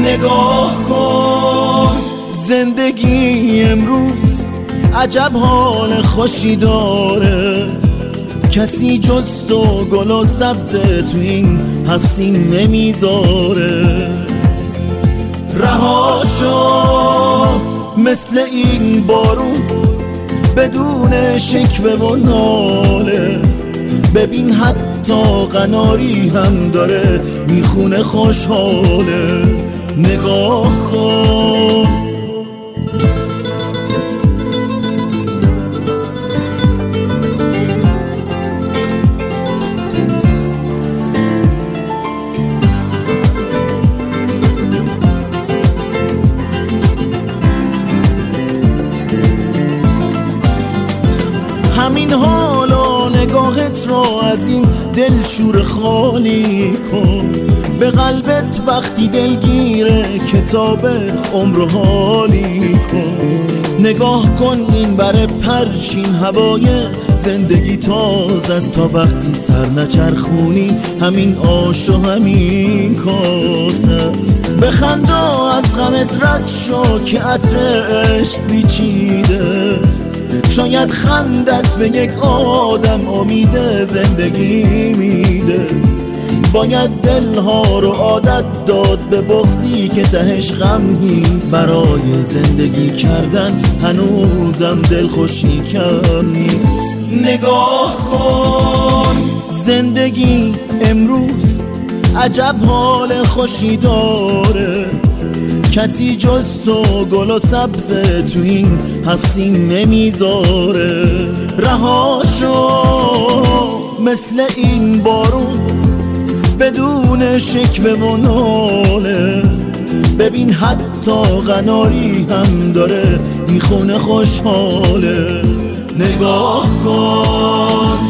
نگاه کن زندگی امروز عجب حال خوشی داره، کسی جز تو گل و سبز تو این هفسین نمیذاره. رها شو مثل این بارون بدون شکوه و ناله، ببین حتی قناری هم داره میخونه خوشحاله. نگاه کن همین حالا نگاهت رو از این دل شور خالی کن، به قلبت وقتی دلگیره کتاب عمر حالی کن. نگاه کن این بر پرچین هوای زندگی تازه است، تا وقتی سر نچرخونی همین آش و همین کاسه است. بخندا از غمت رد شو که عطر عشق پیچیده، شاید خندت به یک آدم امید زندگی میده. باید دلها رو عادت داد به بغضی که تهش غم نیست، برای زندگی کردن هنوزم دلخوشی کم نیست. نگاه کن زندگی امروز عجب حال خوشی داره، کسی جز تو گل و سبز تو این هفسین نمیذاره. رها شو مثل این بارون بدون شکوه و ناله، ببین حتی قناری هم داره میخونه خوشحاله. نگاه کن